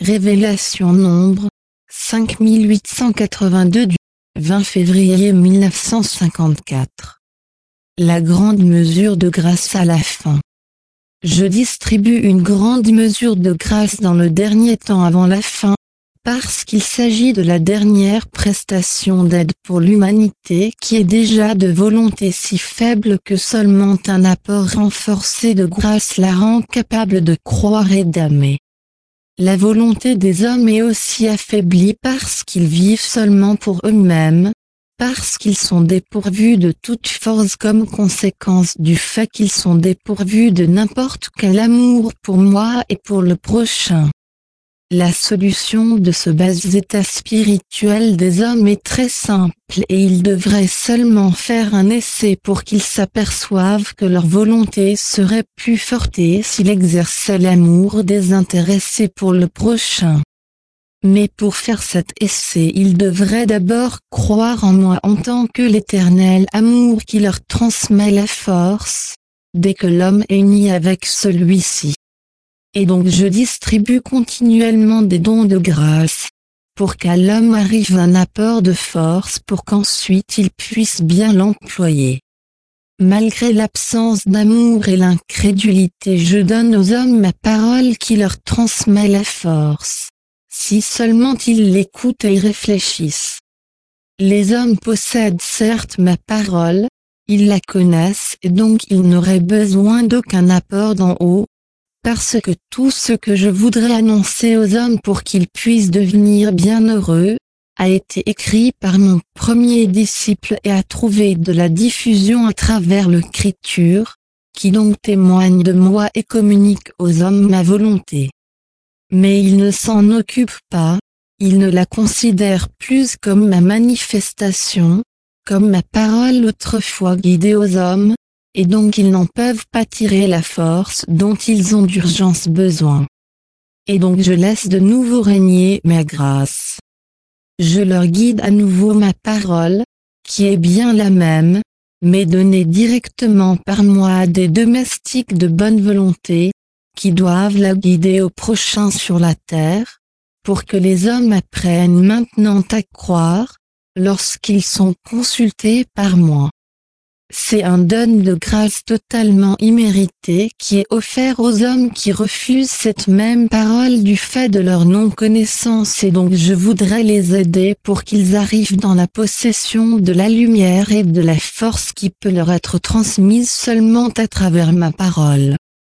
Révélation Nombre 5882 du 20 février 1954. La grande mesure de grâce à la fin. Je distribue une grande mesure de grâce dans le dernier temps avant la fin, parce qu'il s'agit de la dernière prestation d'aide pour l'humanité qui est déjà de volonté si faible que seulement un apport renforcé de grâce la rend capable de croire et d'aimer. La volonté des hommes est aussi affaiblie parce qu'ils vivent seulement pour eux-mêmes, parce qu'ils sont dépourvus de toute force comme conséquence du fait qu'ils sont dépourvus de n'importe quel amour pour moi et pour le prochain. La solution de ce bas état spirituel des hommes est très simple et ils devraient seulement faire un essai pour qu'ils s'aperçoivent que leur volonté serait plus forte s'ils exerçaient l'amour désintéressé pour le prochain. Mais pour faire cet essai ils devraient d'abord croire en moi en tant que l'éternel amour qui leur transmet la force, dès que l'homme est uni avec celui-ci. Et donc je distribue continuellement des dons de grâce, pour qu'à l'homme arrive un apport de force pour qu'ensuite il puisse bien l'employer. Malgré l'absence d'amour et l'incrédulité, je donne aux hommes ma parole qui leur transmet la force, si seulement ils l'écoutent et y réfléchissent. Les hommes possèdent certes ma parole, ils la connaissent et donc ils n'auraient besoin d'aucun apport d'en haut, parce que tout ce que je voudrais annoncer aux hommes pour qu'ils puissent devenir bienheureux, a été écrit par mon premier disciple et a trouvé de la diffusion à travers l'écriture, qui donc témoigne de moi et communique aux hommes ma volonté. Mais ils ne s'en occupent pas, ils ne la considèrent plus comme ma manifestation, comme ma parole autrefois guidée aux hommes, et donc ils n'en peuvent pas tirer la force dont ils ont d'urgence besoin. Et donc je laisse de nouveau régner ma grâce. Je leur guide à nouveau ma parole, qui est bien la même, mais donnée directement par moi à des domestiques de bonne volonté, qui doivent la guider au prochain sur la terre, pour que les hommes apprennent maintenant à croire, lorsqu'ils sont consultés par moi. C'est un don de grâce totalement immérité qui est offert aux hommes qui refusent cette même parole du fait de leur non-connaissance et donc je voudrais les aider pour qu'ils arrivent dans la possession de la lumière et de la force qui peut leur être transmise seulement à travers ma parole.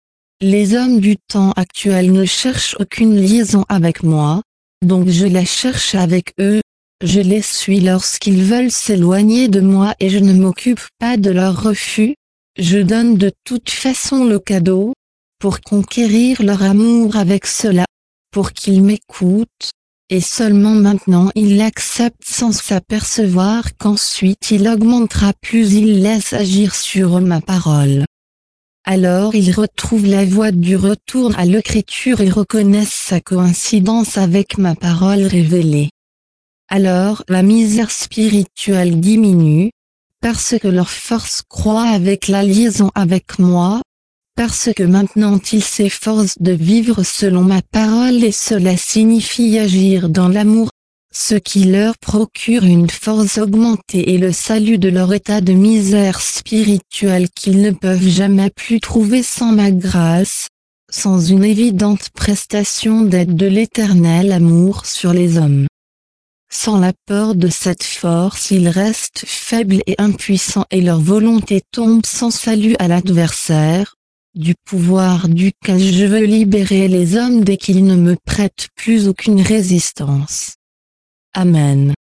Les hommes du temps actuel ne cherchent aucune liaison avec moi, donc je la cherche avec eux. Je les suis lorsqu'ils veulent s'éloigner de moi et je ne m'occupe pas de leur refus, je donne de toute façon le cadeau, pour conquérir leur amour avec cela, pour qu'ils m'écoutent, et seulement maintenant ils l'acceptent sans s'apercevoir qu'ensuite il augmentera plus ils laissent agir sur ma parole. Alors ils retrouvent la voie du retour à l'écriture et reconnaissent sa coïncidence avec ma parole révélée. Alors la misère spirituelle diminue, parce que leur force croît avec la liaison avec moi, parce que maintenant ils s'efforcent de vivre selon ma parole et cela signifie agir dans l'amour, ce qui leur procure une force augmentée et le salut de leur état de misère spirituelle qu'ils ne peuvent jamais plus trouver sans ma grâce, sans une évidente prestation d'aide de l'éternel amour sur les hommes. Sans l'apport de cette force ils restent faibles et impuissants et leur volonté tombe sans salut à l'adversaire, du pouvoir duquel je veux libérer les hommes dès qu'ils ne me prêtent plus aucune résistance. Amen.